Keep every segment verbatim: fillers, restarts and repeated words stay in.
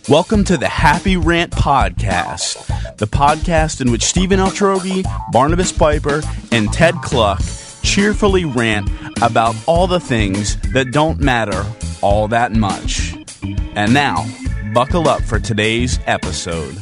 Welcome to the Happy Rant Podcast, the podcast in which Stephen Altrogi, Barnabas Piper, and Ted Kluck cheerfully rant about all the things that don't matter all that much. And now, buckle up for today's episode.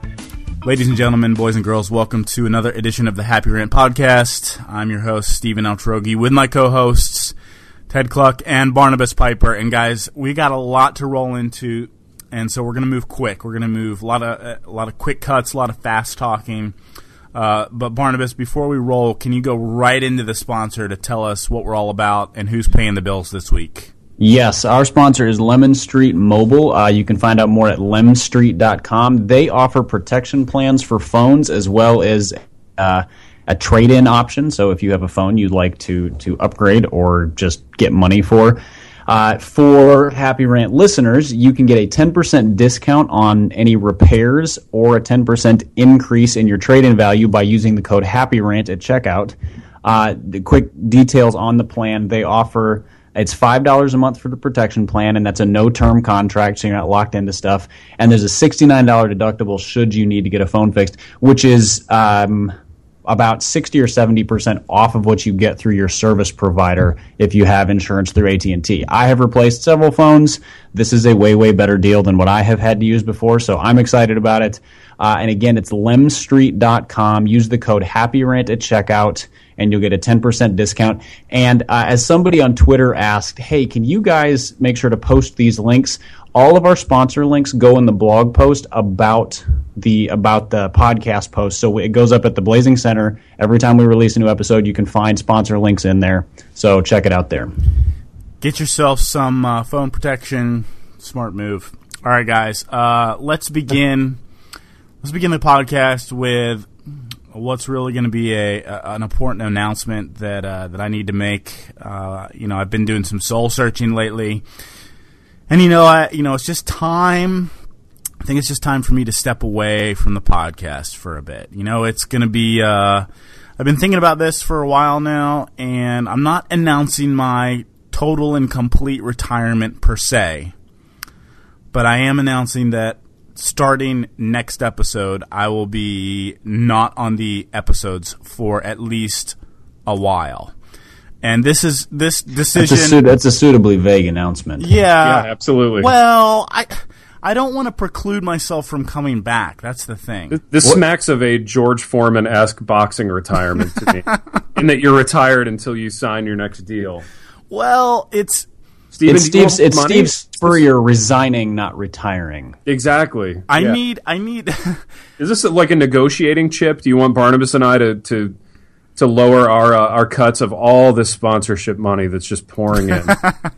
Ladies and gentlemen, boys and girls, welcome to another edition of the Happy Rant Podcast. I'm your host, Stephen Altrogi, with my co-hosts, Ted Kluck and Barnabas Piper. And guys, we got a lot to roll into. And so we're going to move quick. We're going to move a lot of a lot of quick cuts, a lot of fast talking. Uh, but Barnabas, before we roll, can you go right into the sponsor to tell us what we're all about and who's paying the bills this week? Yes, our sponsor is Lemon Street Mobile. Uh, you can find out more at lemon street dot com. They offer protection plans for phones as well as uh, a trade-in option. So if you have a phone you'd like to to upgrade or just get money for. Uh, for Happy Rant listeners, you can get a ten percent discount on any repairs or a ten percent increase in your trade-in value by using the code HAPPYRANT at checkout. Uh, the quick details on the plan, they offer, it's five dollars a month for the protection plan, and that's a no-term contract, so you're not locked into stuff. And there's a sixty-nine dollars deductible should you need to get a phone fixed, which is um, about sixty or seventy percent off of what you get through your service provider if you have insurance through A T and T. I have replaced several phones. This is a way, way better deal than what I have had to use before, so I'm excited about it. Uh, and again, it's lemon street dot com. Use the code HAPPYRANT at checkout, and you'll get a ten percent discount. And uh, as somebody on Twitter asked, hey, can you guys make sure to post these links? All of our sponsor links go in the blog post about the about the podcast post. So it goes up at the Blazing Center. Every time we release a new episode, you can find sponsor links in there. So check it out there. Get yourself some uh, phone protection. Smart move. All right, guys. Uh, let's begin. Let's begin the podcast with what's really going to be a, a an important announcement that uh, that I need to make. Uh, you know, I've been doing some soul searching lately. And, you know, I, you know, it's just time. I think it's just time for me to step away from the podcast for a bit. You know, it's going to be, uh, I've been thinking about this for a while now, and I'm not announcing my total and complete retirement per se, but I am announcing that starting next episode, I will be not on the episodes for at least a while. And this is this decision. That's a, that's a suitably vague announcement. Yeah, yeah, absolutely. Well, I I don't want to preclude myself from coming back. That's the thing. This, this smacks of a George Foreman-esque boxing retirement to me, in that you're retired until you sign your next deal. Well, it's Steven, it's Steve's it's Steve Spurrier resigning, not retiring. Exactly. I yeah. need I need. Is this like a negotiating chip? Do you want Barnabas and I to to? to lower our uh, our cuts of all this sponsorship money that's just pouring in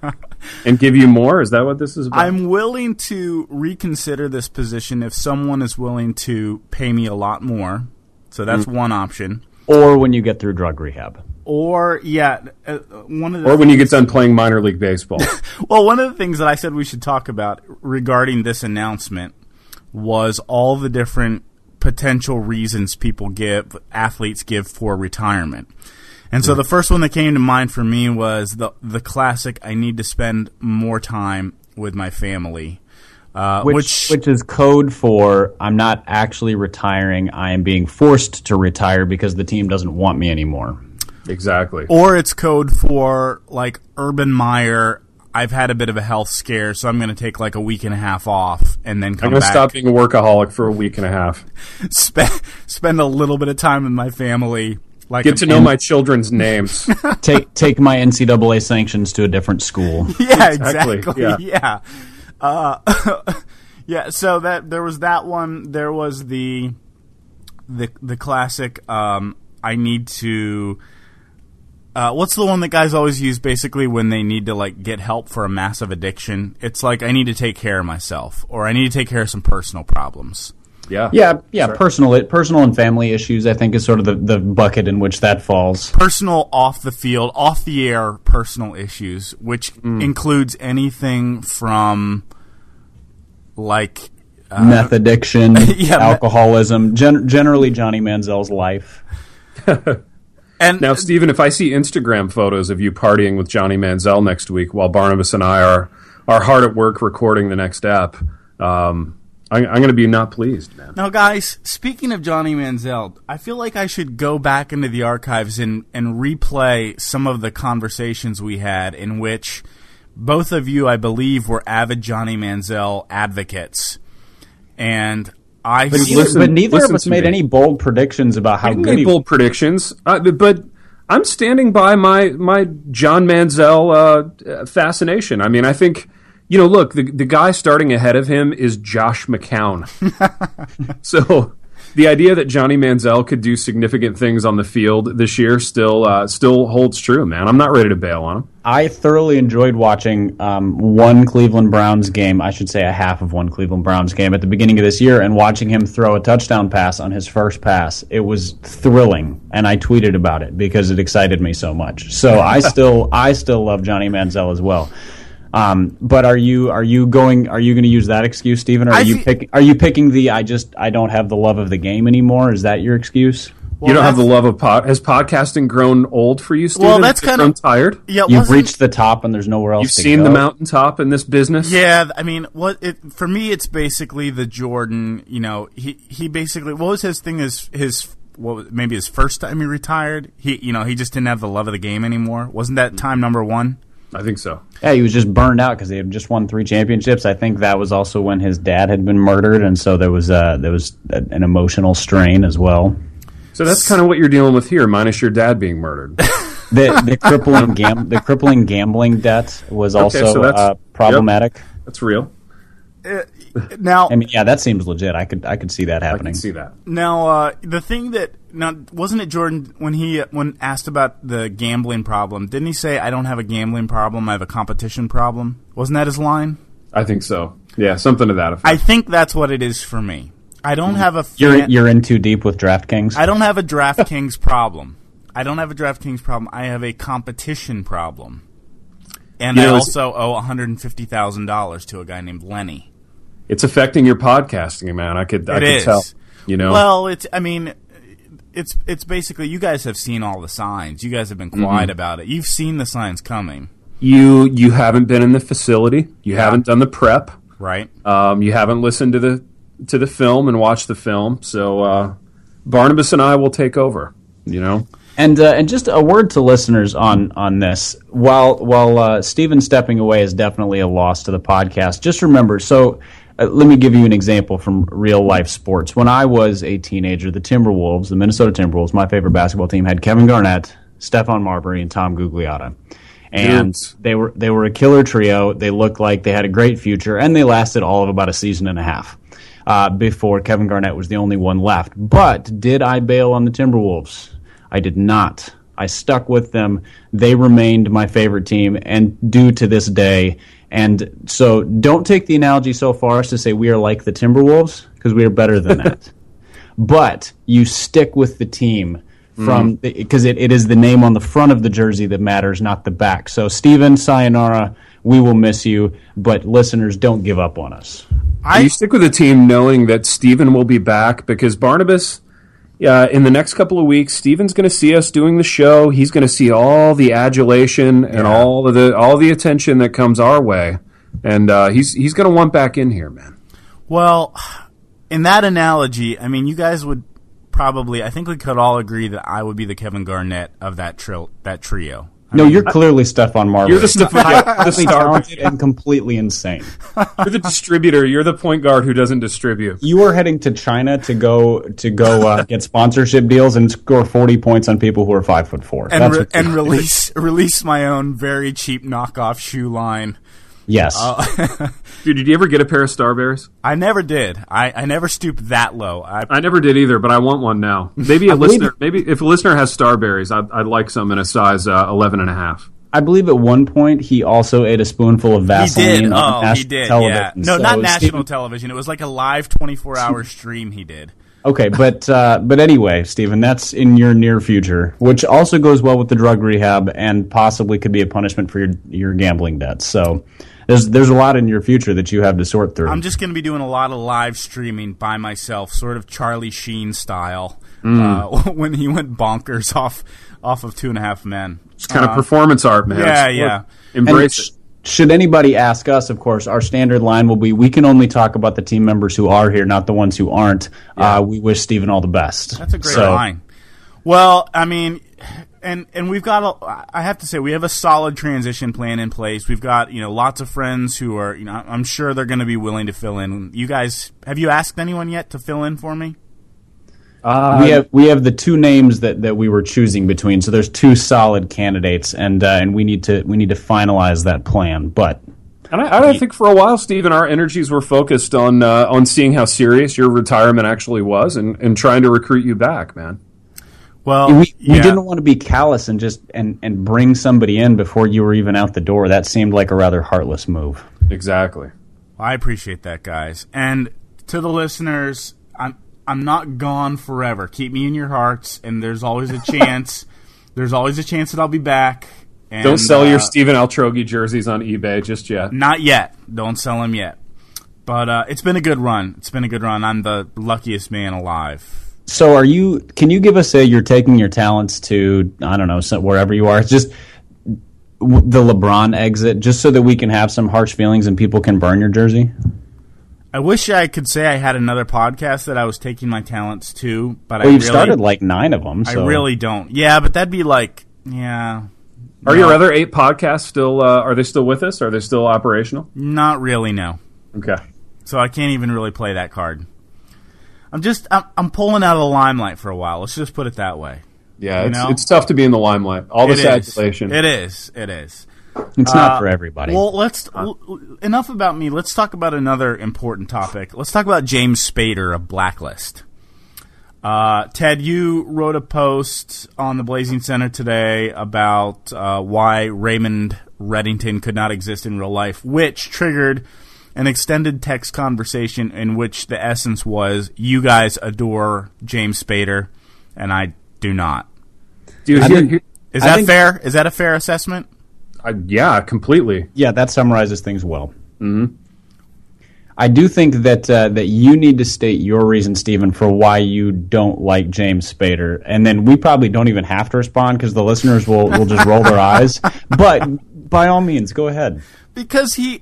and give you more? Is that what this is about? I'm willing to reconsider this position if someone is willing to pay me a lot more. So that's mm. one option. Or when you get through drug rehab. Or, yeah, uh, one of the Or things, when you get done playing minor league baseball. Well, one of the things that I said we should talk about regarding this announcement was all the different potential reasons people give, athletes give for retirement. And so the first one that came to mind for me was the the classic, I need to spend more time with my family. Uh, which, which which is code for, I'm not actually retiring, I am being forced to retire because the team doesn't want me anymore. Exactly. Or it's code for, like, Urban Meyer, I've had a bit of a health scare, so I'm going to take like a week and a half off and then come I'm gonna back. I'm going to stop being a workaholic for a week and a half. Spend, spend a little bit of time with my family. Like Get to know my children's names. take take my N C double A sanctions to a different school. Yeah, exactly. exactly. Yeah. Yeah. Uh, yeah, so that there was that one. There was the the the classic, um, I need to... Uh, what's the one that guys always use basically when they need to like get help for a massive addiction? It's like, I need to take care of myself, or I need to take care of some personal problems. Yeah. Yeah, yeah, sure. personal personal and family issues, I think, is sort of the, the bucket in which that falls. Personal, off the field, off the air personal issues, which mm. includes anything from like uh, meth addiction, yeah, alcoholism, gen- generally Johnny Manziel's life. And now, Stephen, if I see Instagram photos of you partying with Johnny Manziel next week while Barnabas and I are are hard at work recording the next app, um, I, I'm going to be not pleased, man. Now, guys, speaking of Johnny Manziel, I feel like I should go back into the archives and, and replay some of the conversations we had in which both of you, I believe, were avid Johnny Manziel advocates. And I... But, listen, but neither of us to made me. any bold predictions about how I didn't good make he bold predictions, uh, but I'm standing by my, my John Manziel uh, fascination. I mean, I think... You know, look, the the guy starting ahead of him is Josh McCown. So the idea that Johnny Manziel could do significant things on the field this year still uh, still holds true, man. I'm not ready to bail on him. I thoroughly enjoyed watching um, one Cleveland Browns game, I should say a half of one Cleveland Browns game at the beginning of this year, and watching him throw a touchdown pass on his first pass. It was thrilling, and I tweeted about it because it excited me so much. So I still I still love Johnny Manziel as well. Um, but are you are you going are you going to use that excuse, Stephen? Or are I you thi- pick, are you picking the I just I don't have the love of the game anymore? Is that your excuse? Well, you don't have the that's- love of pod. Has podcasting grown old for you, Steven? Well, that's Has it kinda- grown tired. Yeah, You've wasn't- reached the top, and there's nowhere else You've to seen go. the mountaintop in this business. Yeah, I mean, what it for me, it's basically the Jordan. You know, he he basically what was his thing? His his what was, maybe his first time he retired. He you know he just didn't have the love of the game anymore. Wasn't that time number one? I think so. Yeah, he was just burned out because he had just won three championships. I think that was also when his dad had been murdered, and so there was uh, there was a, an emotional strain as well. So that's kind of what you're dealing with here, minus your dad being murdered. The the crippling gam- the crippling gambling debt was also so that's- uh, problematic. That's real. Now, I mean, yeah, that seems legit. I could I could see that I happening. can see that. now uh, the thing that now wasn't it Jordan when he when asked about the gambling problem? Didn't he say, "I don't have a gambling problem. I have a competition problem"? Wasn't that his line? I think so. Yeah, something to that effect. I think that's what it is for me. I don't have a You're fan- you're in too deep with DraftKings. I don't have a DraftKings problem. I don't have a DraftKings problem. I have a competition problem. And You I know, it's- also owe one hundred fifty thousand dollars to a guy named Lenny. It's affecting your podcasting, man. I could, I It could is. tell. You know, Well, it's. I mean, it's it's basically you guys have seen all the signs. You guys have been quiet Mm-hmm. about it. You've seen the signs coming, you you haven't been in the facility. You haven't done the prep. right? Um, you haven't listened to the to the film and watched the film. So uh, Barnabas and I will take over. You know, And uh, and just a word to listeners on on this. While while uh, Steven stepping away is definitely a loss to the podcast, just remember. So uh, let me give you an example from real life sports. When I was a teenager, the Timberwolves, the Minnesota Timberwolves, my favorite basketball team, had Kevin Garnett, Stephon Marbury, and Tom Gugliotta. And Dudes. they were they were a killer trio. They looked like they had a great future, and they lasted all of about a season and a half uh, before Kevin Garnett was the only one left. But did I bail on the Timberwolves? I did not. I stuck with them. They remained my favorite team, and do to this day. And so don't take the analogy so far as to say we are like the Timberwolves, because we are better than that. But you stick with the team from because it, it is the name on the front of the jersey that matters, not the back. So, Steven, sayonara, we will miss you, but listeners, don't give up on us. I you stick with the team knowing that Steven will be back because Barnabas. Uh, in the next couple of weeks, Steven's going to see us doing the show. He's going to see all the adulation and Yeah. all of the all the attention that comes our way, and uh, he's he's going to want back in here, man. well, in that analogy, I mean, you guys would probably. I think we could all agree that I would be the Kevin Garnett of that tril- that trio. I No, mean, you're clearly Stephon Marbury. You're the stuff, the Completely star. talented and completely insane. You're the distributor. You're the point guard who doesn't distribute. You are heading to China to go to go uh, get sponsorship deals and score forty points on people who are five foot four. and That's re- what you- and release release my own very cheap knockoff shoe line. yes. Dude, did you ever get a pair of Starberries? I never did. I, I never stooped that low. I, I never did either, but I want one now. Maybe a believe- listener. Maybe if a listener has Starberries, I'd, I'd like some in a size uh, eleven and a half. I believe at one point he also ate a spoonful of he Vaseline did. on Oh, national he did. television. Yeah. No, So, not national Stephen- television. It was like a live twenty-four hour stream he did. Okay, but uh, but anyway, Stephen, that's in your near future, which also goes well with the drug rehab and possibly could be a punishment for your your gambling debts. So there's there's a lot in your future that you have to sort through. I'm just going to be doing a lot of live streaming by myself, sort of Charlie Sheen style, uh, when he went bonkers off off of Two and a Half Men. It's kind Uh, of performance art, man. yeah, It's- yeah. look, Embrace and, it. should anybody ask us, of course, our standard line will be, we can only talk about the team members who are here, not the ones who aren't. Yeah. Uh, we wish Steven all the best. That's a great so, line. Well, I mean, and and we've got, a, I have to say, we have a solid transition plan in place. We've got, you know, lots of friends who are, you know, I'm sure they're going to be willing to fill in. You guys, have you asked anyone yet to fill in for me? Uh, we have we have the two names that, that we were choosing between. So there's two solid candidates, and uh, and we need to we need to finalize that plan. But and I, I think for a while, Steven, our energies were focused on uh, on seeing how serious your retirement actually was, and, and trying to recruit you back, man. Well, we, yeah. we didn't want to be callous and just and, and bring somebody in before you were even out the door. That seemed like a rather heartless move. Exactly. I appreciate that, guys. And to the listeners, I'm I'm not gone forever. Keep me in your hearts, and there's always a chance. there's always a chance that I'll be back. And, Don't sell uh, your Steven Altrogi jerseys on eBay just yet. Not yet. Don't sell them yet. But uh, it's been a good run. It's been a good run. I'm the luckiest man alive. So are you? Can you give us a? You're taking your talents to, I don't know, so wherever you are. It's just the LeBron exit, just so that we can have some harsh feelings and people can burn your jersey. I wish I could say I had another podcast that I was taking my talents to, but well, I you've really, started like nine of them. So. I really don't. Yeah, but that'd be like, yeah. Are no, your other eight podcasts still? Uh, are they still with us? Are they still operational? Not really. No. Okay. So I can't even really play that card. I'm just I'm, I'm pulling out of the limelight for a while. Let's just put it that way. Yeah, you it's, know? it's tough to be in the limelight. All this It is. adulation. It is. It is. It's not Uh, for everybody. Well, let's l- enough about me. Let's talk about another important topic. Let's talk about James Spader of Blacklist. Uh, Ted, you wrote a post on the Blazing Center today about uh, why Raymond Reddington could not exist in real life, which triggered an extended text conversation in which the essence was, you guys adore James Spader, and I do not. Dude, I here- think- here- Is I that think- fair? Is that a fair assessment? I- yeah, completely. Yeah, that summarizes things well. Mm-hmm. I do think that uh, that you need to state your reason, Stephen, for why you don't like James Spader, and then we probably don't even have to respond because the listeners will, will just roll their eyes. But by all means, go ahead. Because he...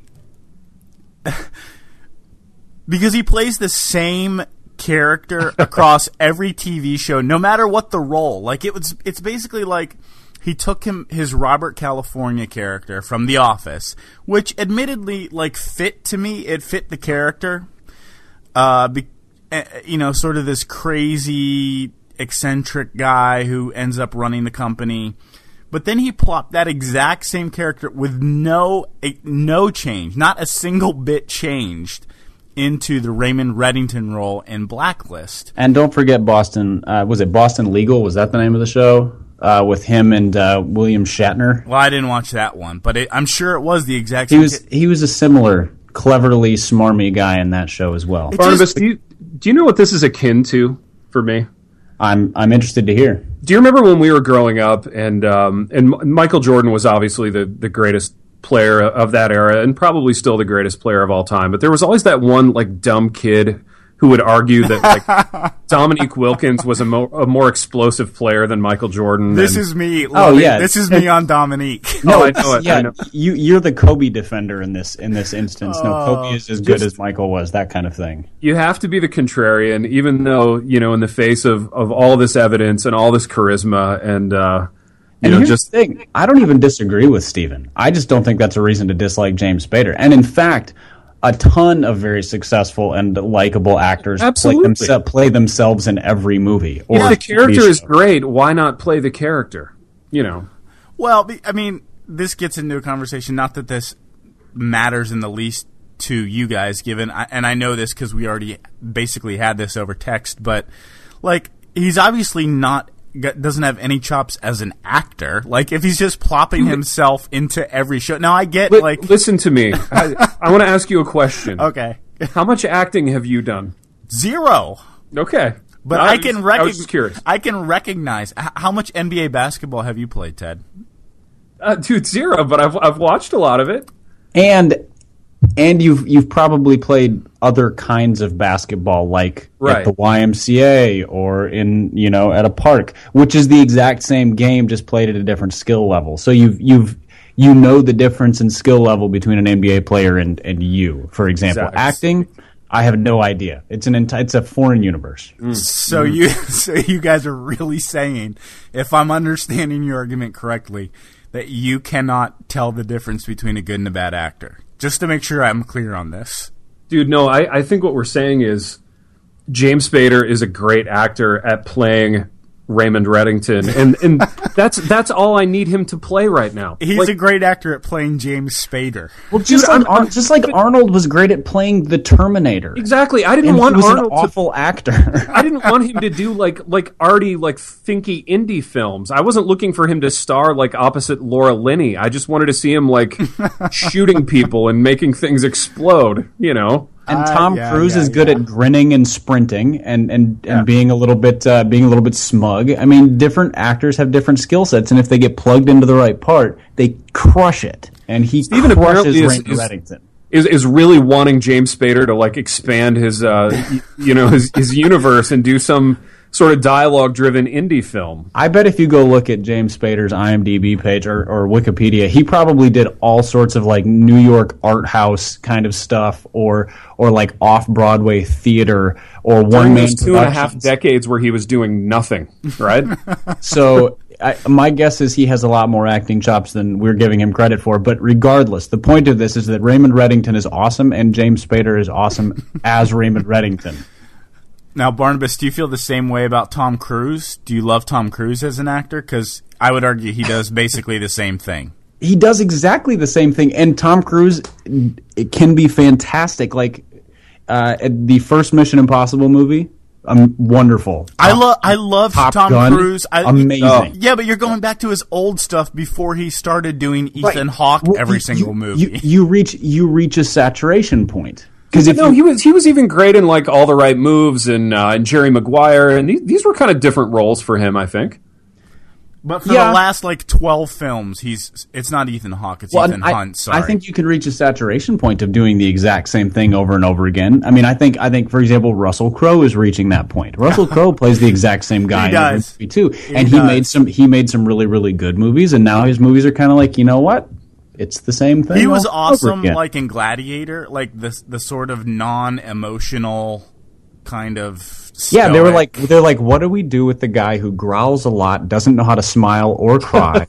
because he plays the same character across every T V show, no matter what the role. Like it was, it's basically like he took him his Robert California character from The Office, which admittedly, like, fit to me. It fit the character. Uh, be, uh, you know, sort of this crazy, eccentric guy who ends up running the company. But then he plopped that exact same character with no no change, not a single bit changed, into the Raymond Reddington role in Blacklist. And don't forget Boston. Uh, was it Boston Legal? Was that the name of the show? Uh, with him and uh, William Shatner. Well, I didn't watch that one, but it, I'm sure it was the exact He same. was he was a similar, cleverly smarmy guy in that show as well. It Barnabas, just- do you, do you know what this is akin to for me? I'm I'm interested to hear. Do you remember when we were growing up, and um, and M- Michael Jordan was obviously the, the greatest player of that era, and probably still the greatest player of all time. But there was always that one like dumb kid who would argue that like Dominique Wilkins was a, mo- a more explosive player than Michael Jordan. This and- is me. Oh, loving- yeah. This is me on Dominique. No, I know it. Yeah, I know. you you're the Kobe defender in this in this instance. No, Oh, Kobe is as good just- as Michael was. That kind of thing. You have to be the contrarian, even though, you know, in the face of, of all this evidence and all this charisma and, uh, you And know, here's just the thing: I don't even disagree with Steven. I just don't think that's a reason to dislike James Spader. And in fact, a ton of very successful and likable actors play, Absolutely. themse- play themselves in every movie. Or if the T V character is show. great, why not play the character? You know. Well, be- I mean, this gets into a conversation. Not that this matters in the least to you guys, given, I, and I know this because we already basically had this over text. But like, he's obviously not doesn't have any chops as an actor. Like, if he's just plopping himself into every show. Now, I get Li- like, listen to me. I, I want to ask you a question. okay, How much acting have you done? zero. Okay. But No, I, was can just- I was just recognize. curious. I can recognize h- how much N B A basketball have you played, Ted? Uh, dude, zero, but I've I've watched a lot of it. and and you've you've probably played other kinds of basketball, like Right. at the Y M C A or in you know at a park, which is the exact same game, just played at a different skill level. So you've you've you know the difference in skill level between an N B A player and, and you. For example, Exactly. acting, I have no idea. It's an enti- it's a foreign universe. So you so you guys are really saying, if I'm understanding your argument correctly, that you cannot tell the difference between a good and a bad actor. Just to make sure I'm clear on this. Dude, no, I, I think what we're saying is James Spader is a great actor at playing Raymond Reddington, and and that's that's all I need him to play right now. He's Like, a great actor at playing James Spader. Well, just Dude, like I'm- Ar- just like Arnold was great at playing the Terminator. exactly. I didn't And want he was Arnold an to awful actor. I didn't want him to do like like arty, like thinky indie films. I wasn't looking for him to star like opposite Laura Linney. I just wanted to see him like shooting people and making things explode. You know, And Uh, Tom yeah, Cruise yeah, is good yeah. at grinning and sprinting and, and, Yeah. and being a little bit uh, being a little bit smug. I mean, different actors have different skill sets, and if they get plugged into the right part, they crush it. And he Steven crushes apparently is- Raymond is- Reddington. is is really wanting James Spader to like expand his uh y- you know his his universe and do some sort of dialogue driven indie film. I bet if you go look at James Spader's IMDb page or, or Wikipedia, he probably did all sorts of like New York art house kind of stuff, or or like off Broadway theater, or one During man those two and a half productions. decades where he was doing nothing, right? So I, my guess is he has a lot more acting chops than we're giving him credit for. But regardless, the point of this is that Raymond Reddington is awesome, and James Spader is awesome as Raymond Reddington. Now, Barnabas, do you feel the same way about Tom Cruise? Do you love Tom Cruise as an actor? Because I would argue he does basically the same thing. He does exactly the same thing, and Tom Cruise it can be fantastic. Like uh, at the first Mission Impossible movie, um, wonderful. I love I love Top Tom Gun, Cruise. I, amazing. Oh. Yeah, but you're going back to his old stuff before he started doing Ethan Right. Hawke Well, every you- single you, movie. You, you reach you reach a saturation point because if no, you, he was he was even great in like All the Right Moves and uh, and Jerry Maguire, and these, these were kind of different roles for him, I think. But for Yeah. the last like twelve films, he's it's not Ethan Hawke, it's Well, Ethan I, Hunt. Sorry. I think you can reach a saturation point of doing the exact same thing over and over again. I mean, I think, I think, for example, Russell Crowe is reaching that point. Russell Crowe plays the exact same guy He in every does. movie too, He and he does. made some, he made some really, really good movies, and now his movies are kind of like, you know what? It's the same thing. he was all over awesome, again. like in Gladiator, like the the sort of non-emotional kind of. Yeah, they were stoic- like, they're like, what do we do with the guy who growls a lot, doesn't know how to smile or cry,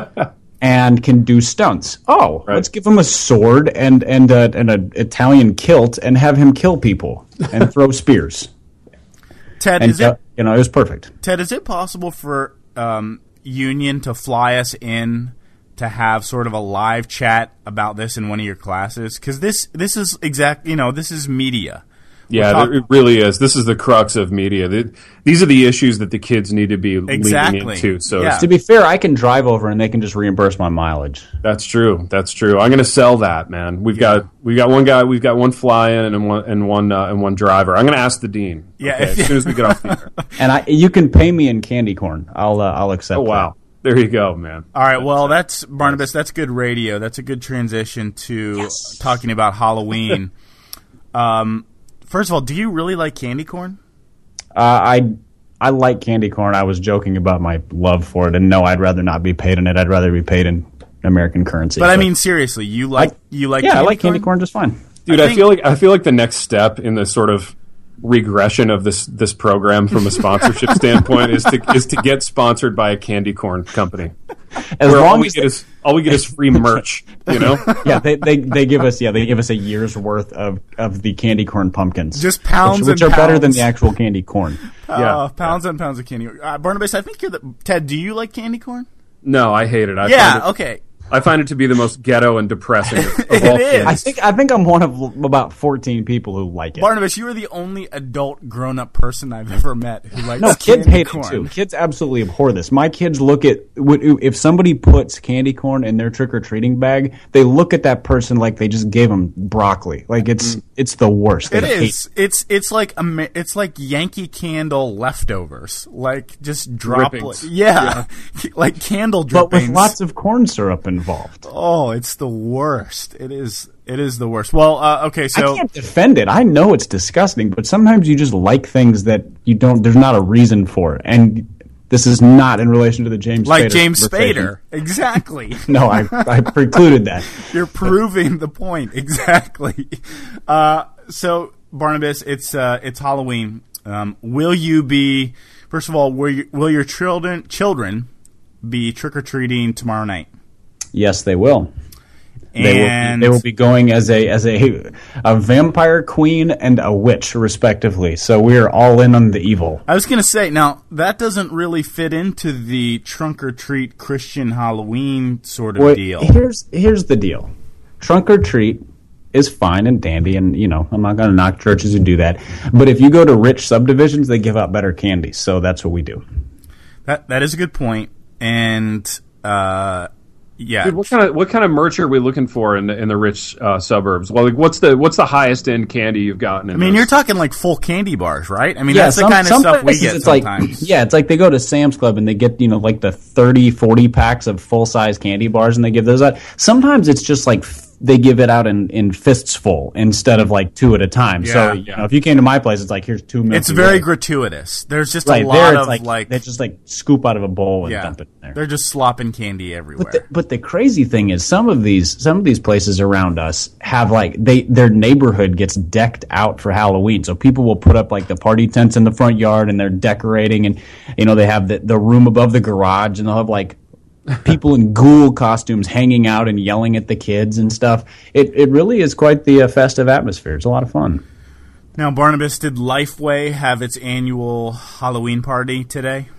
and can do stunts? Oh, Right. let's give him a sword and and a, and an Italian kilt and have him kill people and throw spears. Ted. And Is it uh, you know, it was perfect. Ted? Is it possible for um, Union to fly us in to have sort of a live chat about this in one of your classes? Because this this is exact. You know, this is media. Yeah, talk- it really is. This is the crux of media. The- These are the issues that the kids need to be Exactly. leaning into. So Yeah. To be fair, I can drive over and they can just reimburse my mileage. that's true. That's true. I'm going to sell that, man. We've got we got one guy. We've got one fly-in and one and one uh, and one driver. I'm going to ask the dean. Yeah, okay, if- as soon as we get off the air. And I, you can pay me in candy corn. I'll uh, I'll accept. Oh wow, there you go, man. All right, well, that's Barnabas. That's good radio. That's a good transition to talking about Halloween. um, first of all, do you really like candy corn? Uh, I I like candy corn. I was joking about my love for it, and no, I'd rather not be paid in it. I'd rather be paid in American currency. But I mean, seriously, you like you like yeah, candy I like corn? candy corn just fine. Dude, I I, think- feel like I feel like the next step in this sort of regression of this this program from a sponsorship standpoint is to is to get sponsored by a candy corn company. As Where all long we as get is all we get is free merch, you know? yeah, they, they they give us yeah they give us a year's worth of, of the candy corn pumpkins, Just pounds which, which and are better than pounds. the actual candy corn. Yeah. Uh, pounds and pounds of candy. Uh, Barnabas, I think you're the Ted. Do you like candy corn? No, I hate it. I Yeah. find it, Okay. I find it to be the most ghetto and depressing of, of It all is. candy. I think I think I'm one of about fourteen people who like it. Barnabas, you are the only adult grown-up person I've ever met who likes No, kids candy hate corn. it too. Kids absolutely abhor this. My kids look at if somebody puts candy corn in their trick or treating bag, they look at that person like they just gave them broccoli. Like it's it's the worst. It They hate is. It's it's like a ma- it's like Yankee Candle leftovers. Like just drop. Drippings. Yeah, like candle but drippings. with lots of corn syrup involved. Oh, it's the worst. It is. It is the worst. Well, uh, okay, so I can't defend it. I know it's disgusting, but sometimes you just like things that you don't. There's not a reason for, it. and This is not in relation to the James like Spader James conversation. Spader. Exactly. No, I, I precluded that. You're proving the point. Exactly. Uh, so, Barnabas, it's uh, it's Halloween. Um, will you be, first of all, will, you, will your children children be trick-or-treating tomorrow night? Yes, they will. And They will, be, they will be going as a as a a vampire queen and a witch, respectively. So we are all in on the evil. I was going to say, now, that doesn't really fit into the trunk-or-treat Christian Halloween sort of Well, deal. Here's here's the deal. Trunk or treat is fine and dandy, and you know I'm not going to knock churches who do that. But if you go to rich subdivisions, they give out better candy. So that's what we do. That that is a good point, and uh, yeah. Dude, what kind of what kind of merch are we looking for in the in the rich uh, suburbs? Well, like what's the what's the highest end candy you've gotten? In I mean, those? you're talking like full candy bars, right? I mean, Yeah, that's some- the kind of some stuff we places get it's sometimes. Like, yeah, it's like they go to Sam's Club and they get, you know, like the thirty, forty packs of full-size candy bars and they give those out. Sometimes it's just like f- they give it out in, in fists full instead of like two at a time. Yeah. So, you know, if you came to my place, it's like, here's two Milky It's very Way. gratuitous. There's just Right a lot there, it's of like, like, they just like scoop out of a bowl and yeah, dump it in there. they're just slopping candy everywhere. But the, but the crazy thing is, some of these some of these places around us have like they their neighborhood gets decked out for Halloween. So people will put up like the party tents in the front yard, and they're decorating, and you know they have the the room above the garage, and they'll have like people in ghoul costumes hanging out and yelling at the kids and stuff. It it really is quite the uh, festive atmosphere. It's a lot of fun. Now, Barnabas, did Lifeway have its annual Halloween party today?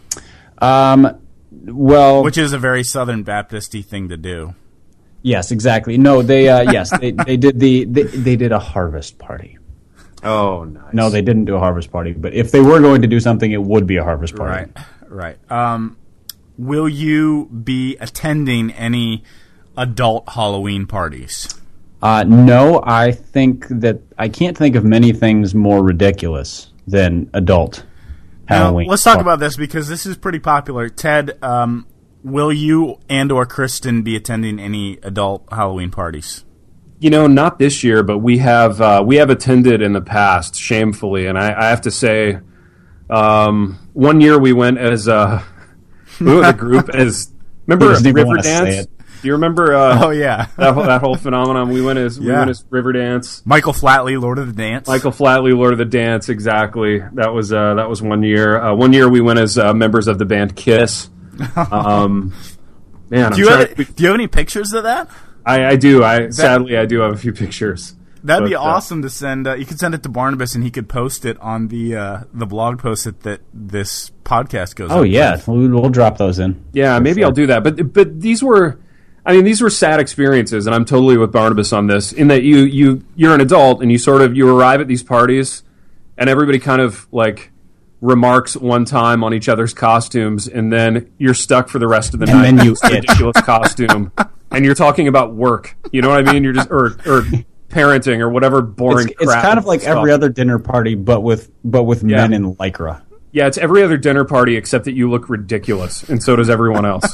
Um, well, Which is a very Southern Baptist-y thing to do. yes, exactly. No, they uh, yes they they did the they, they did a harvest party. Oh, nice. No, they didn't do a harvest party, but if they were going to do something, it would be a harvest party. Right, right. Um, will you be attending any adult Halloween parties? Uh, no, I think that I can't think of many things more ridiculous than adult Now, Halloween. let's talk about this because this is pretty popular. Ted, um, will you and or Kristen be attending any adult Halloween parties? You know, not this year, but we have uh, we have attended in the past, shamefully, and I, I have to say, um, one year we went as uh, we went with a group as remember You just didn't River wanna say Dance. it. Do you remember? Uh, Oh, yeah. that whole, that whole phenomenon. We went as we Yeah. went as River Dance. Michael Flatley, Lord of the Dance. Michael Flatley, Lord of the Dance. Exactly. That was uh, that was one year. Uh, one year we went as uh, members of the band Kiss. Um, man, I'm do you, trying have, to, do you have any pictures of that? I, I do. I sadly I do have a few pictures. That'd be But, uh, awesome to send. Uh, you could send it to Barnabas, and he could post it on the uh, the blog post that, that this podcast goes. Oh up yeah, with. we'll, we'll drop those in. Yeah, maybe sure. I'll do that. But but these were, I mean, these were sad experiences, and I'm totally with Barnabas on this. In that you you you're an adult, and you sort of you arrive at these parties, and everybody kind of like remarks one time on each other's costumes, and then you're stuck for the rest of the And night. then you in a itch. ridiculous costume, and you're talking about work. You know what I mean? You're just or or parenting or whatever boring. It's, it's crap kind of like stuff. every other dinner party, but with but with Yeah. men in lycra. Yeah, it's every other dinner party except that you look ridiculous, and so does everyone else.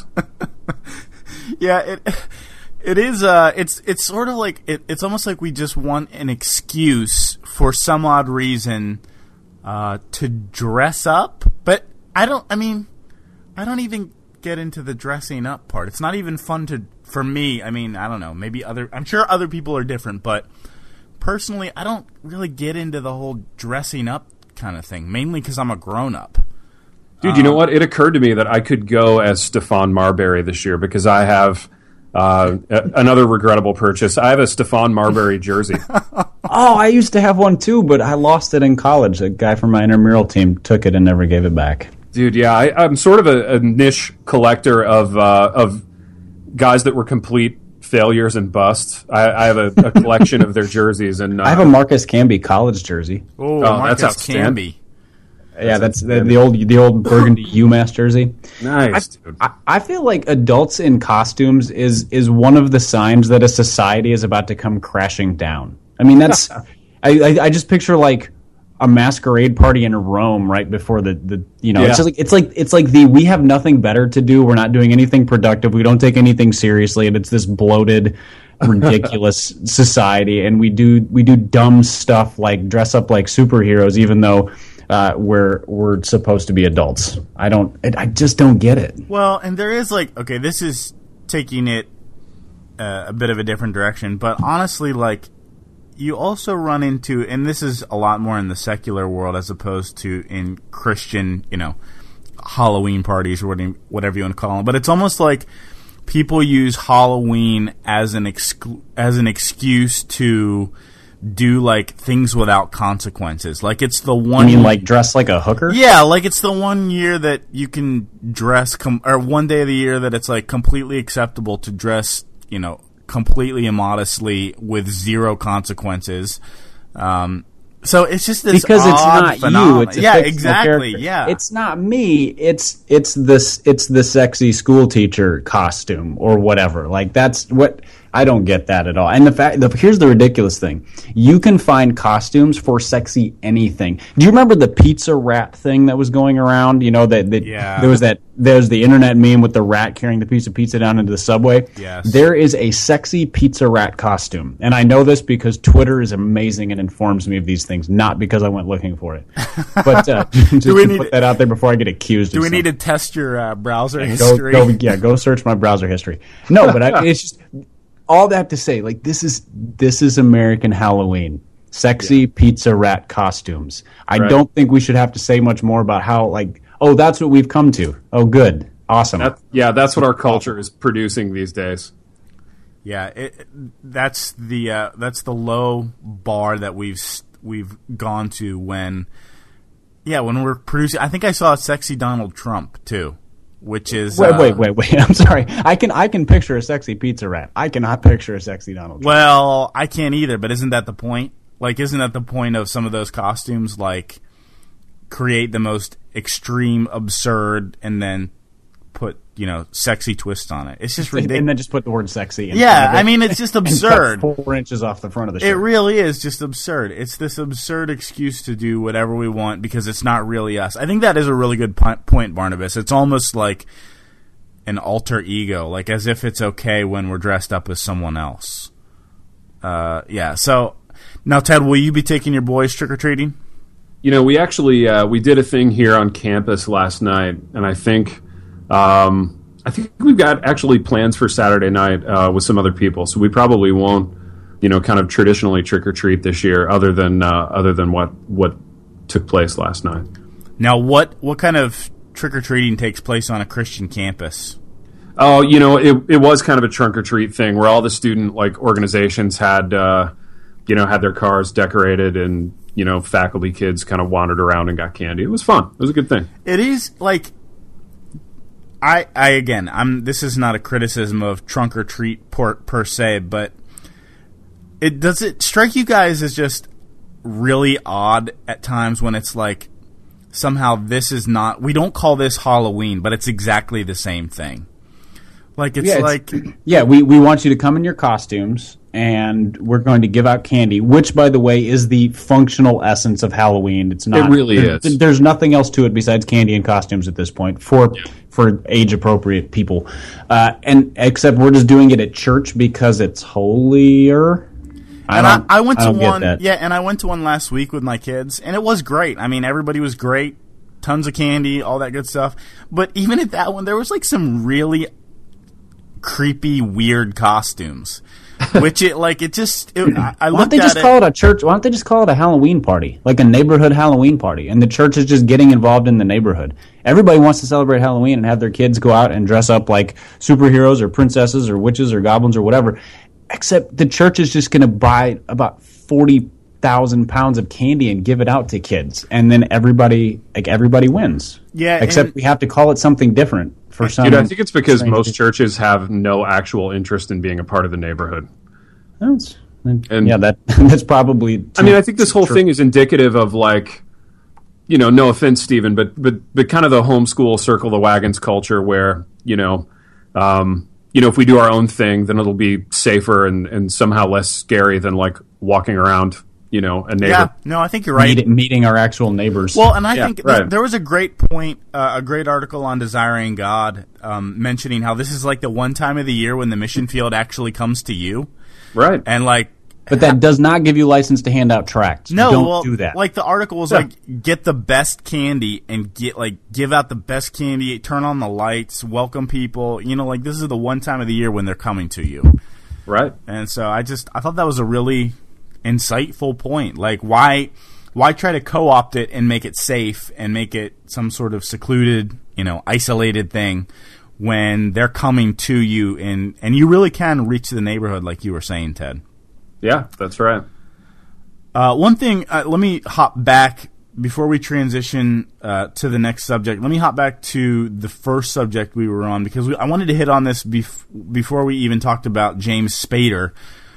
Yeah, it it is. Uh, it's it's sort of like it, it's almost like we just want an excuse for some odd reason uh, to dress up. But I don't. I mean, I don't even get into the dressing up part. It's not even fun to for me. I mean, I don't know. Maybe other. I'm sure other people are different, but personally, I don't really get into the whole dressing up kind of thing. Mainly because I'm a grown up. Dude, you know what? It occurred to me that I could go as Stefan Marbury this year because I have uh, a- another regrettable purchase. I have a Stefan Marbury jersey. Oh, I used to have one too, but I lost it in college. A guy from my intramural team took it and never gave it back. Dude, yeah, I, I'm sort of a, a niche collector of uh, of guys that were complete failures and busts. I, I have a, a collection of their jerseys, and uh, I have a Marcus Camby college jersey. Oh, Oh, Marcus that's outstanding. Camby. Yeah, that's the, the old the old burgundy UMass jersey. nice, dude. I, I feel like adults in costumes is is one of the signs that a society is about to come crashing down. I mean, that's I, I, I just picture like a masquerade party in Rome right before the, the you know Yeah. it's just like it's like it's like the we have nothing better to do. We're not doing anything productive. We don't take anything seriously, and it's this bloated, ridiculous society. And we do we do dumb stuff like dress up like superheroes, even though uh, where we're supposed to be adults. I don't. I just don't get it. Well, and there is like, okay, this is taking it uh, a bit of a different direction, but honestly, like, you also run into, and this is a lot more in the secular world as opposed to in Christian, you know, Halloween parties or whatever you want to call them. But it's almost like people use Halloween as an excu- as an excuse to do like things without consequences. Like it's the one. You mean like dress like a hooker? Yeah, like it's the one year that you can dress, com- or one day of the year that it's like completely acceptable to dress, you know, completely immodestly with zero consequences. Um, so it's just this because it's odd not phenomenon. you. It's a yeah, fictional exactly. character. Yeah, it's not me. It's it's this it's the sexy school teacher costume or whatever. Like that's what. I don't get that at all. And the fact, the, here's the ridiculous thing: you can find costumes for sexy anything. Do you remember the pizza rat thing that was going around? You know that, that yeah. there was that there's the internet meme with the rat carrying the piece of pizza down into the subway. Yes. There is a sexy pizza rat costume, and I know this because Twitter is amazing and informs me of these things, not because I went looking for it. But uh, just do we to need put that out there before I get accused. Do of we something. need to test your uh, browser Go, history? go, yeah, go search my browser history. No, but I, it's just. All that to say, like this is this is American Halloween. Sexy yeah. pizza rat costumes. I right. don't think we should have to say much more about how, like, oh, that's what we've come to. Oh, good, awesome. That, yeah, that's what our culture is producing these days. Yeah, it, that's the uh, that's the low bar that we've we've gone to when, yeah, when we're producing. I think I saw a sexy Donald Trump too. Which is wait, uh, wait, wait, wait. I'm sorry. I can I can picture a sexy pizza rat. I cannot picture a sexy Donald Trump. Well, I can't either. But isn't that the point? Like, isn't that the point of some of those costumes? Like, create the most extreme, absurd, and then put you know sexy twist on it. It's just ridiculous. And then just put the word "sexy." In yeah, front of it I mean, it's just absurd. And cut four inches off the front of the shirt. It really is just absurd. It's this absurd excuse to do whatever we want because it's not really us. I think that is a really good point, Barnabas. It's almost like an alter ego, like as if it's okay when we're dressed up as someone else. Uh, yeah. So now, Ted, will you be taking your boys trick or treating? You know, we actually uh, we did a thing here on campus last night, and I think. Um, I think we've got actually plans for Saturday night uh, with some other people, so we probably won't, you know, kind of traditionally trick or treat this year, other than uh, other than what what took place last night. Now, what what kind of trick or treating takes place on a Christian campus? Oh, you know, it it was kind of a trunk or treat thing where all the student like organizations had, uh, you know, had their cars decorated and you know, faculty kids kind of wandered around and got candy. It was fun. It was a good thing. It is like. I, I again, I'm. This is not a criticism of trunk or treat per, per se, but it does it strike you guys as just really odd at times when it's like somehow this is not. We don't call this Halloween, but it's exactly the same thing. Like it's yeah, like it's, yeah, we we want you to come in your costumes, and we're going to give out candy, which, by the way, is the functional essence of Halloween. It's not. It really there, is. There's nothing else to it besides candy and costumes at this point for yeah. for age appropriate people, uh, and except we're just doing it at church because it's holier. I and I, I went to I one, yeah, and I went to one last week with my kids, and it was great. I mean, everybody was great, tons of candy, all that good stuff. But even at that one, there was like some really creepy, weird costumes, which it like it just. It, I, I why looked don't they at just it, call it a church? Why don't they just call it a Halloween party, like a neighborhood Halloween party, and the church is just getting involved in the neighborhood. Everybody wants to celebrate Halloween and have their kids go out and dress up like superheroes or princesses or witches or goblins or whatever. Except the church is just going to buy about forty thousand pounds of candy and give it out to kids, and then everybody like everybody wins. Yeah, except we have to call it something different for some. Dude, I think it's because most reason. churches have no actual interest in being a part of the neighborhood. That's, and yeah, that that's probably. I mean, I think this whole true. thing is indicative of like, you know, no offense, Stephen, but but but kind of the homeschool circle the wagons culture where you know, um, you know, if we do our own thing, then it'll be safer and, and somehow less scary than like walking around. You know, a neighbor. Yeah, no, I think you're right. Meet, meeting our actual neighbors. Well, and I yeah, think right. th- there was a great point, uh, a great article on Desiring God um, mentioning how this is like the one time of the year when the mission field actually comes to you. Right. And like, But that does not give you license to hand out tracts. No, Don't well, do that. Like the article was Yeah. like, get the best candy and get like give out the best candy, turn on the lights, welcome people. You know, like this is the one time of the year when they're coming to you. Right. And so I just I thought that was a really insightful point. Like why why try to co-opt it and make it safe and make it some sort of secluded, you know, isolated thing when they're coming to you and and you really can reach the neighborhood like you were saying, Ted. Yeah, that's right. Uh, one thing, uh, let me hop back before we transition uh, to the next subject. Let me hop back to the first subject we were on because we, I wanted to hit on this bef- before we even talked about James Spader.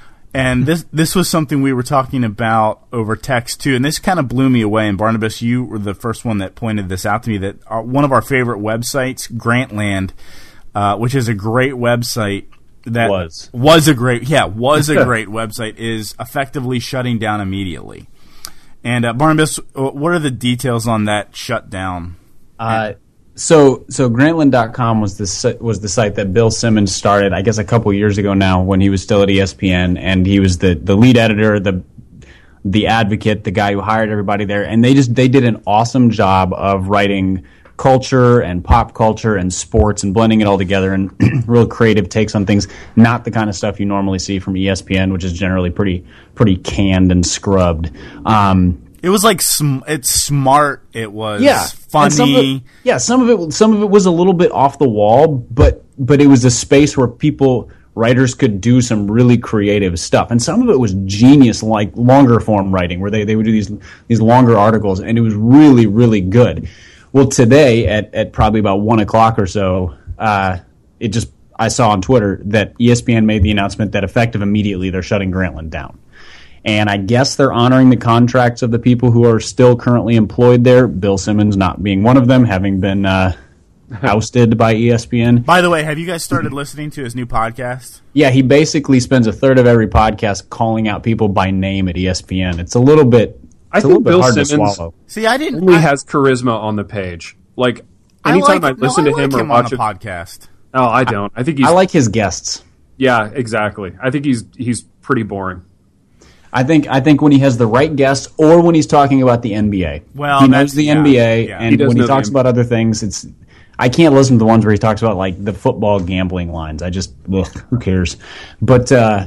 And this this was something we were talking about over text too, and this kind of blew me away. And Barnabas, you were the first one that pointed this out to me. That our, one of our favorite websites, Grantland, uh, which is a great website. That Was. was a great yeah was a great website is effectively shutting down immediately. And uh, Barnabas, what are the details on that shutdown? Uh, so so Grantland dot com was the si- was the site that Bill Simmons started, I guess, a couple years ago now when he was still at E S P N, and he was the, the lead editor, the the advocate, the guy who hired everybody there, and they just they did an awesome job of writing culture and pop culture and sports and blending it all together and real creative takes on things, not the kind of stuff you normally see from E S P N, which is generally pretty pretty canned and scrubbed. Um, It was like sm- it's smart. It was yeah, funny. And some of it, yeah, some of it some of it was a little bit off the wall, but but it was a space where people writers could do some really creative stuff, and some of it was genius, like longer form writing, where they, they would do these these longer articles, and it was really really good. Well, today at, at probably about one o'clock or so, uh, it just I saw on Twitter that E S P N made the announcement that effective immediately they're shutting Grantland down. And I guess they're honoring the contracts of the people who are still currently employed there, Bill Simmons not being one of them, having been uh, ousted by E S P N. By the way, have you guys started listening to his new podcast? Yeah, he basically spends a third of every podcast calling out people by name at E S P N. It's a little bit, I it's a think little bit Bill hard Simmons to swallow. See, I didn't. only I, has charisma on the page. Like I anytime like, I, listen no, to I him like or him watch on it. a podcast. Oh, I don't. I think he's. I like his guests. Yeah, exactly. I think he's he's pretty boring. I think I think when he has the right guests or when he's talking about the N B A. Well, he that's- knows the yeah, N B A, yeah. and He does when he know the talks N B A. about other things, it's I can't listen to the ones where he talks about like the football gambling lines. I just ugh, who cares? But uh,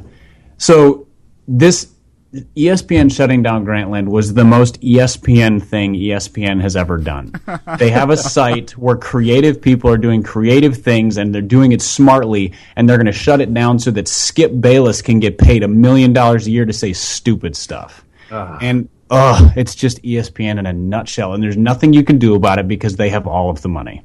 so this E S P N shutting down Grantland was the most E S P N thing E S P N has ever done. They have a site where creative people are doing creative things, and they're doing it smartly, and they're going to shut it down so that Skip Bayless can get paid a million dollars a year to say stupid stuff. And ugh, it's just E S P N in a nutshell, and there's nothing you can do about it because they have all of the money.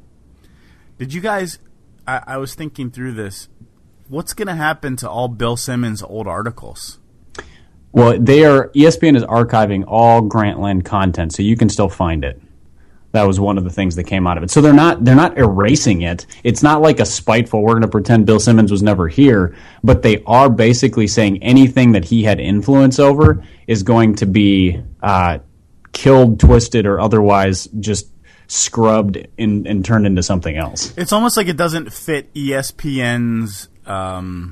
Did you guys? I, I was thinking through this. What's going to happen to all Bill Simmons' old articles? Well, they are E S P N is archiving all Grantland content, so you can still find it. That was one of the things that came out of it. So they're not they're not erasing it. It's not like a spiteful, we're going to pretend Bill Simmons was never here, but they are basically saying anything that he had influence over is going to be uh, killed, twisted, or otherwise just scrubbed in, and turned into something else. It's almost like it doesn't fit E S P N's. Um,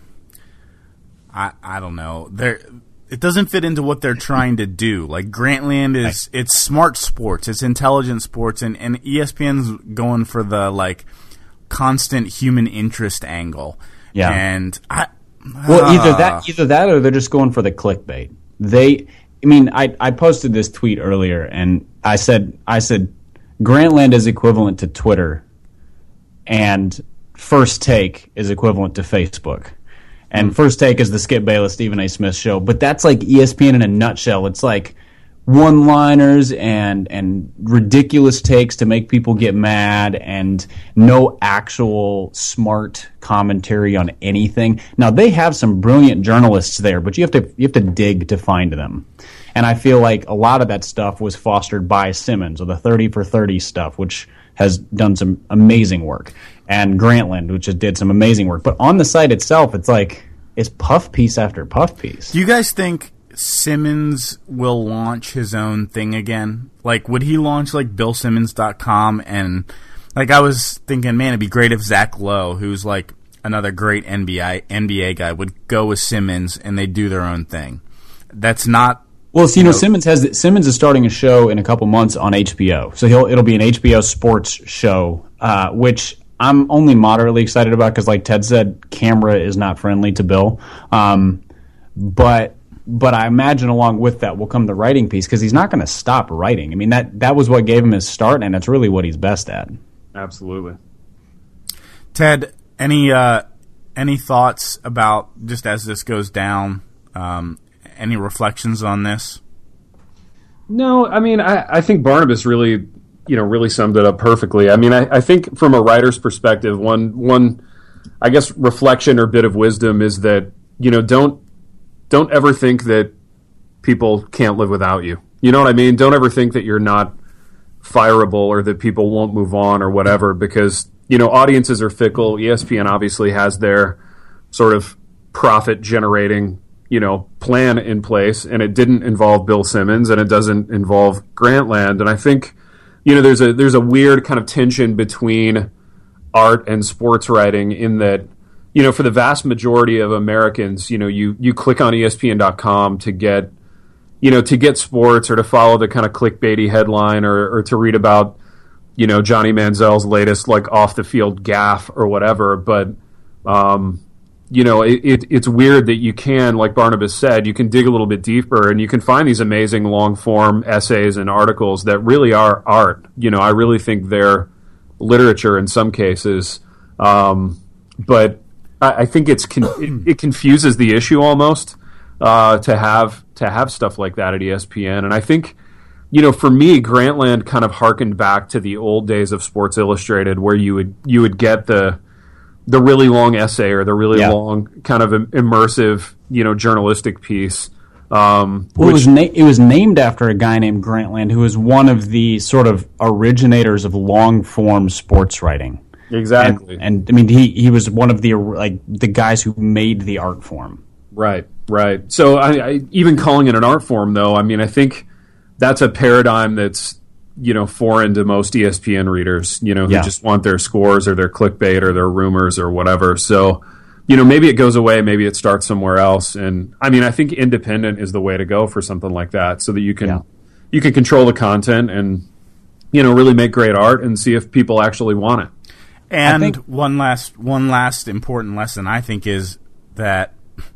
I I don't know. They're, it doesn't fit into what they're trying to do. Like Grantland is, it's smart sports, it's intelligent sports, and, and E S P N's going for the like constant human interest angle. Yeah. And I Well, either ah. that, either that, or they're just going for the clickbait. They, I mean, I, I posted this tweet earlier, and I said, I said, Grantland is equivalent to Twitter, and First Take is equivalent to Facebook, and First Take is the Skip Bayless, Stephen A. Smith show. But that's like E S P N in a nutshell. It's like one-liners and and ridiculous takes to make people get mad, and no actual smart commentary on anything. Now they have some brilliant journalists there, but you have to you have to dig to find them. And I feel like a lot of that stuff was fostered by Simmons, or the thirty for thirty stuff, which has done some amazing work, and Grantland, which has did some amazing work. But on the site itself, it's like it's puff piece after puff piece. Do you guys think Simmons will launch his own thing again? Like, would he launch like Bill Simmons dot com? And like, I was thinking, man, it'd be great if Zach Lowe, who's like another great N B A N B A guy, would go with Simmons and they do their own thing. that's not. Well, so, you know, Simmons has Simmons is starting a show in a couple months on H B O, so he'll it'll be an H B O sports show, uh, which I'm only moderately excited about because, like Ted said, camera is not friendly to Bill, um, but. But I imagine along with that will come the writing piece because he's not going to stop writing. I mean, that, that was what gave him his start, and that's really what he's best at. Absolutely. Ted, any uh, any thoughts about, just as this goes down, um, any reflections on this? No, I mean, I, I think Barnabas really, you know, really summed it up perfectly. I mean, I, I think from a writer's perspective, one, one, I guess, reflection or bit of wisdom is that, you know, don't, Don't ever think that people can't live without you. You know what I mean? Don't ever think that you're not fireable or that people won't move on or whatever because, you know, audiences are fickle. E S P N obviously has their sort of profit-generating, you know, plan in place, and it didn't involve Bill Simmons, and it doesn't involve Grantland. And I think, you know, there's a there's a weird kind of tension between art and sports writing in that, you know, for the vast majority of Americans, you know, you, you click on E S P N dot com to get, you know, to get sports or to follow the kind of clickbaity headline or, or to read about, you know, Johnny Manziel's latest, like, off-the-field gaffe or whatever. But, um, you know, it, it, it's weird that you can, like Barnabas said, you can dig a little bit deeper and you can find these amazing long-form essays and articles that really are art. You know, I really think they're literature in some cases. Um, but... I think it's con- it, it confuses the issue almost uh, to have to have stuff like that at E S P N, and I think, you know, for me, Grantland kind of harkened back to the old days of Sports Illustrated, where you would you would get the the really long essay or the really yeah. long kind of immersive, you know, journalistic piece. Um, well, which, it was na- it was named after a guy named Grantland, who was one of the sort of originators of long form sports writing. Exactly, and, and I mean he, he was one of the like the guys who made the art form. Right, right. So I, I, even calling it an art form, though, I mean I think that's a paradigm that's, you know, foreign to most E S P N readers. You know, who yeah. just want their scores or their clickbait or their rumors or whatever. So, you know, maybe it goes away, maybe it starts somewhere else. And I mean, I think independent is the way to go for something like that, so that you can yeah. you can control the content and, you know, really make great art and see if people actually want it. And think, one last one last important lesson, I think, is that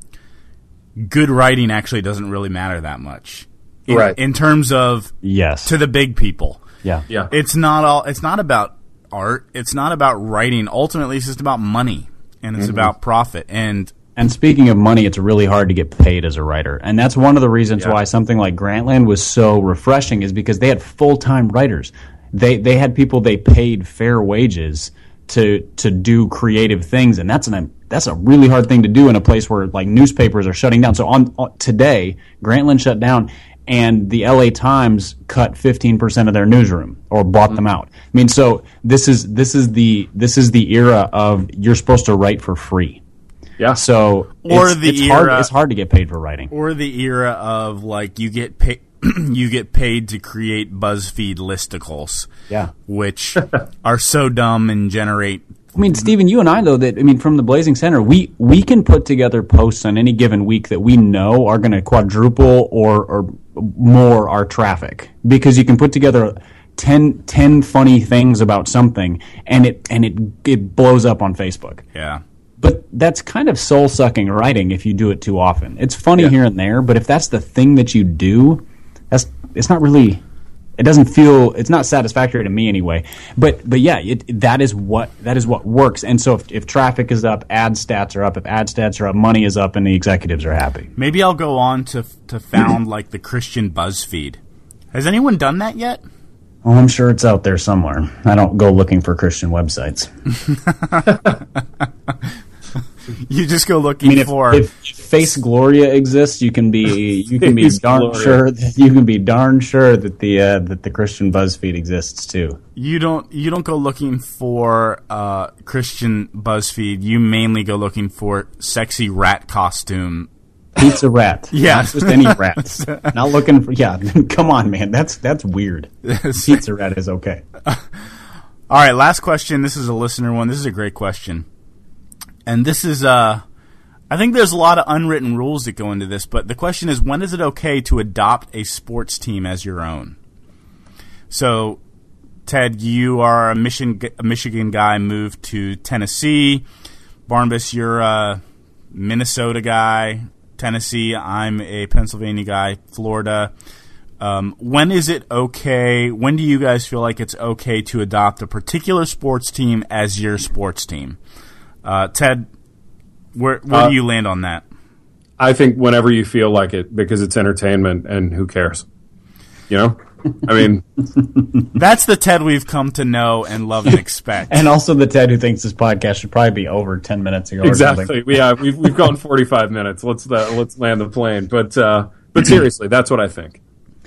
good writing actually doesn't really matter that much. In, right. In terms of yes. to the big people. Yeah. Yeah. It's not all it's not about art, it's not about writing. Ultimately, it's just about money, and it's mm-hmm. about profit. And And speaking of money, it's really hard to get paid as a writer. And that's one of the reasons yeah. why something like Grantland was so refreshing, is because they had full-time writers. They they had people they paid fair wages to to do creative things, and that's an that's a really hard thing to do in a place where like newspapers are shutting down. So on, on today, Grantland shut down, and the L A Times cut fifteen percent of their newsroom or bought mm-hmm. them out. I mean, so this is this is the this is the era of you're supposed to write for free. Yeah. So or it's, the it's era, hard it's hard to get paid for writing. Or the era of like you get paid you get paid to create BuzzFeed listicles. Yeah. Which are so dumb and generate. I mean, Stephen, you and I, though, that I mean, from the Blazing Center, we, we can put together posts on any given week that we know are going to quadruple or, or more our traffic, because you can put together ten, ten funny things about something, and it and it it blows up on Facebook. Yeah. But that's kind of soul-sucking writing if you do it too often. It's funny yeah. here and there, but if that's the thing that you do, that's it's not really. It doesn't feel. It's not satisfactory to me anyway. But but yeah, it, that is what that is what works. And so if, if traffic is up, ad stats are up. If ad stats are up, money is up, and the executives are happy. Maybe I'll go on to to found like the Christian BuzzFeed. Has anyone done that yet? Oh, I'm sure it's out there somewhere. I don't go looking for Christian websites. You just go looking I mean, if, for. If Face Gloria exists, you can be you can be darn Gloria. sure that you can be darn sure that the uh, that the Christian BuzzFeed exists too. You don't you don't go looking for uh, Christian BuzzFeed. You mainly go looking for sexy rat costume. Pizza rat. Yeah, not just any rats. Not looking for. Yeah, come on, man. That's that's weird. Pizza rat is okay. All right, last question. This is a listener one. This is a great question. And this is, uh, I think there's a lot of unwritten rules that go into this, but the question is, when is it okay to adopt a sports team as your own? So, Ted, you are a Michigan, a Michigan guy, moved to Tennessee. Barnabas, you're a Minnesota guy. Tennessee, I'm a Pennsylvania guy. Florida. Um, when is it okay, when do you guys feel like it's okay to adopt a particular sports team as your sports team? Uh, Ted, where, where uh, do you land on that? I think whenever you feel like it, because it's entertainment and who cares? You know? I mean... That's the Ted we've come to know and love and expect. And also the Ted who thinks this podcast should probably be over ten minutes ago. Exactly. Or something. Yeah, we've, we've gone forty-five minutes. Let's uh, let's land the plane. But uh, but seriously, that's what I think.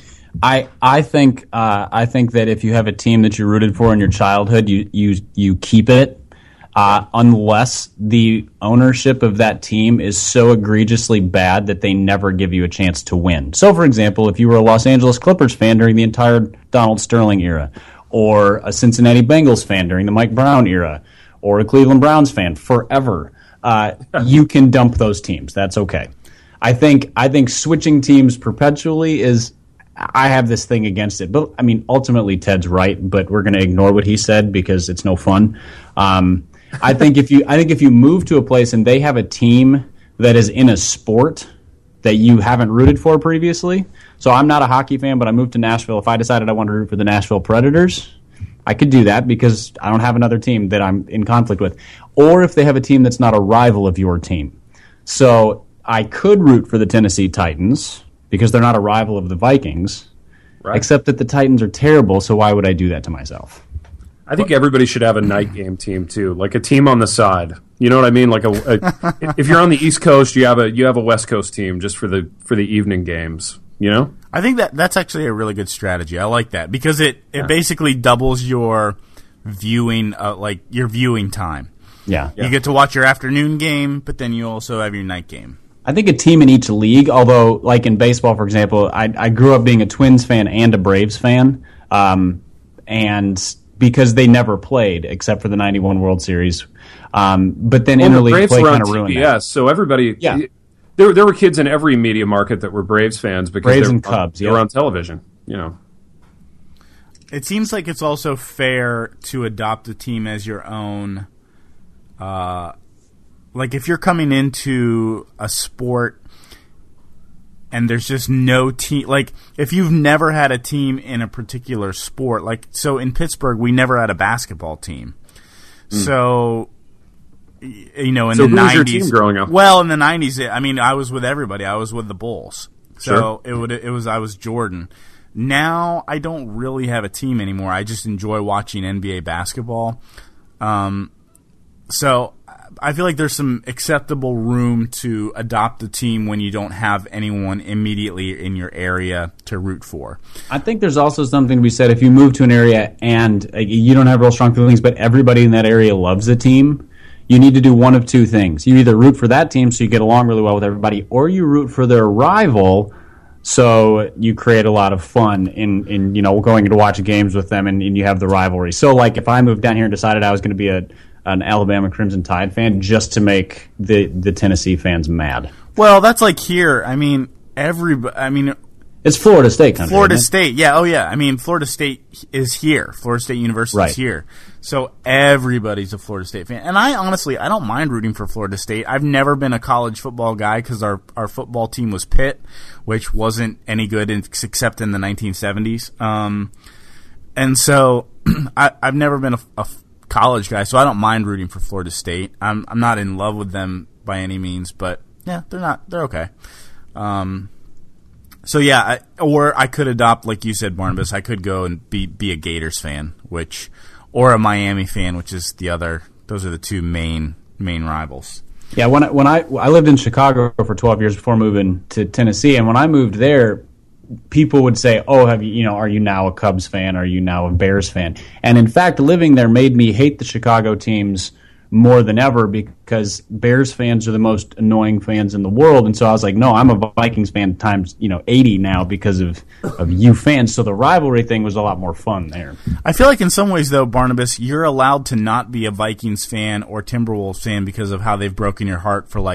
I I think uh, I think that if you have a team that you rooted for in your childhood, you you you keep it, uh, unless the ownership of that team is so egregiously bad that they never give you a chance to win. So, for example, if you were a Los Angeles Clippers fan during the entire Donald Sterling era, or a Cincinnati Bengals fan during the Mike Brown era, or a Cleveland Browns fan forever, uh, you can dump those teams. That's okay. I think I think switching teams perpetually is. I have this thing against it. But, I mean, ultimately Ted's right, but we're going to ignore what he said because it's no fun. Um, I think if you I think if you move to a place and they have a team that is in a sport that you haven't rooted for previously. So I'm not a hockey fan, but I moved to Nashville. If I decided I wanted to root for the Nashville Predators, I could do that because I don't have another team that I'm in conflict with. Or if they have a team that's not a rival of your team. So I could root for the Tennessee Titans because they're not a rival of the Vikings, right. Except that the Titans are terrible, so why would I do that to myself? I think everybody should have a night game team too, like a team on the side. You know what I mean? Like a, a if you're on the East Coast, you have a you have a West Coast team just for the for the evening games. You know? I think that that's actually a really good strategy. I like that because it, it yeah. basically doubles your viewing, uh, like your viewing time. Yeah, you yeah. get to watch your afternoon game, but then you also have your night game. I think a team in each league, although like in baseball, for example, I, I grew up being a Twins fan and a Braves fan, um, and because they never played except for the ninety-one World Series. Um, but then well, interleague the play kind of ruined that. So everybody, yeah. there, there were kids in every media market that were Braves fans because Braves they, were and Cubs, on, yeah. they were on television, you know. It seems like it's also fair to adopt a team as your own. Uh, like if you're coming into a sport and there's just no team, like if you've never had a team in a particular sport, like so in Pittsburgh we never had a basketball team. Mm. So you know in so the who nineties, was your team growing up? Well, in the nineties, I mean, I was with everybody. I was with the Bulls. So sure. it would it was I was Jordan. Now I don't really have a team anymore. I just enjoy watching N B A basketball. Um, so I feel like there's some acceptable room to adopt a team when you don't have anyone immediately in your area to root for. I think there's also something to be said if you move to an area and uh, you don't have real strong feelings, but everybody in that area loves a team. You need to do one of two things. You either root for that team so you get along really well with everybody, or you root for their rival so you create a lot of fun in, in you know, going to watch games with them and, and you have the rivalry. So, like, if I moved down here and decided I was going to be a an Alabama Crimson Tide fan just to make the, the Tennessee fans mad. Well, that's like here. I mean, every. I mean, it's Florida State country. Florida isn't it? State, yeah, oh yeah. I mean, Florida State is here. Florida State University right. is here, so everybody's a Florida State fan. And I honestly, I don't mind rooting for Florida State. I've never been a college football guy because our our football team was Pitt, which wasn't any good in, except in the nineteen seventies. Um, and so I, I've never been a, a college guy, so I don't mind rooting for Florida State. I'm I'm not in love with them by any means, but yeah, they're not they're okay. Um, so yeah, I, or I could adopt, like you said, Barnabas. I could go and be be a Gators fan, which, or a Miami fan, which is the other. Those are the two main main rivals. Yeah, when I, when I I lived in Chicago for twelve years before moving to Tennessee, and when I moved there, people would say, "Oh, have you, you know, are you now a Cubs fan? Are you now a Bears fan?" And in fact, living there made me hate the Chicago teams more than ever because Bears fans are the most annoying fans in the world. And so I was like, "No, I'm a Vikings fan times, you know, eighty now because of of you fans." So the rivalry thing was a lot more fun there. I feel like in some ways, though, Barnabas, you're allowed to not be a Vikings fan or Timberwolves fan because of how they've broken your heart for like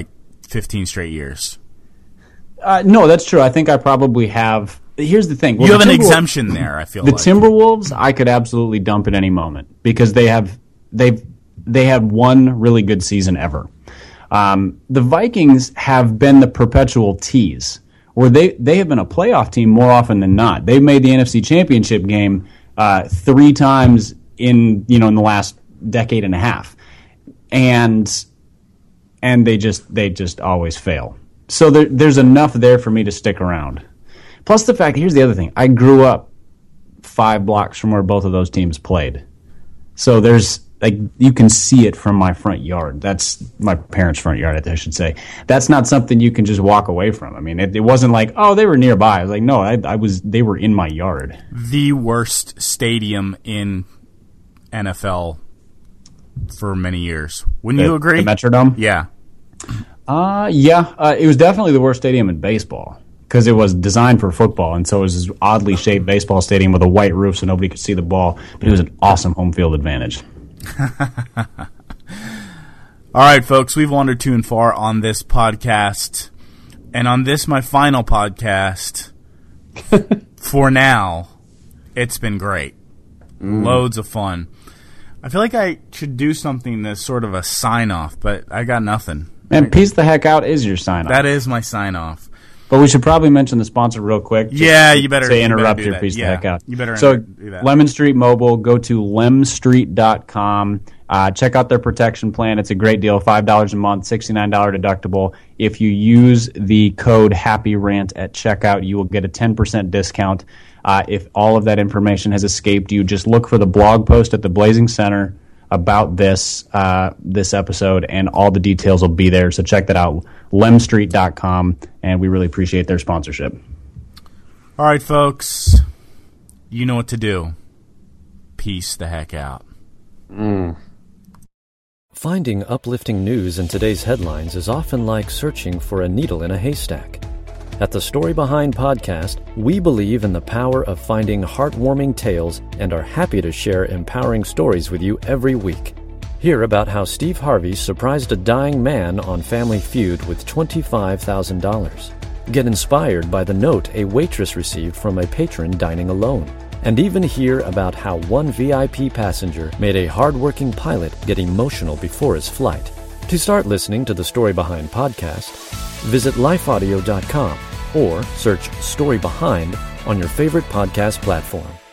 fifteen straight years. Uh, no, that's true. I think I probably have. Here's the thing. Well, you have the an Timberwolves, exemption there, I feel the like. Timberwolves, I could absolutely dump at any moment because they have they've they had one really good season ever. Um, the Vikings have been the perpetual tease, where they, they have been a playoff team more often than not. They've made the N F C Championship game uh, three times in you know in the last decade and a half, and and they just they just always fail. So there, there's enough there for me to stick around. Plus the fact, here's the other thing: I grew up five blocks from where both of those teams played, so there's like you can see it from my front yard. That's my parents' front yard, I should say. That's not something you can just walk away from. I mean, it, it wasn't like, oh, they were nearby. I was like, no, I, I was. They were in my yard. The worst stadium in N F L for many years. Wouldn't The- you agree? The Metrodome? Yeah. Uh, yeah. Uh, it was definitely the worst stadium in baseball because it was designed for football, and so it was this oddly shaped baseball stadium with a white roof so nobody could see the ball, but it was an awesome home field advantage. All right, folks, we've wandered too and far on this podcast. And on this, my final podcast, for now, it's been great. Mm. Loads of fun. I feel like I should do something that's sort of a sign-off, but I got nothing. And Peace the Heck Out is your sign-off. That is my sign-off. But we should probably mention the sponsor real quick. Yeah, you better say you interrupt better do your that. Peace Yeah, the Heck Out. you better so do that. Lemon Street Mobile, go to lem street dot com. Uh, check out their protection plan. It's a great deal, five dollars a month, sixty-nine dollars deductible. If you use the code HAPPYRANT at checkout, you will get a ten percent discount. Uh, if all of that information has escaped you, just look for the blog post at the Blazing Center about this uh, this episode, and all the details will be there. So check that out, lem street dot com, and we really appreciate their sponsorship. All right, folks, you know what to do. Peace the heck out. Mm. Finding uplifting news in today's headlines is often like searching for a needle in a haystack. At the Story Behind podcast, we believe in the power of finding heartwarming tales and are happy to share empowering stories with you every week. Hear about how Steve Harvey surprised a dying man on Family Feud with twenty-five thousand dollars. Get inspired by the note a waitress received from a patron dining alone. And even hear about how one V I P passenger made a hardworking pilot get emotional before his flight. To start listening to the Story Behind podcast, visit life audio dot com or search Story Behind on your favorite podcast platform.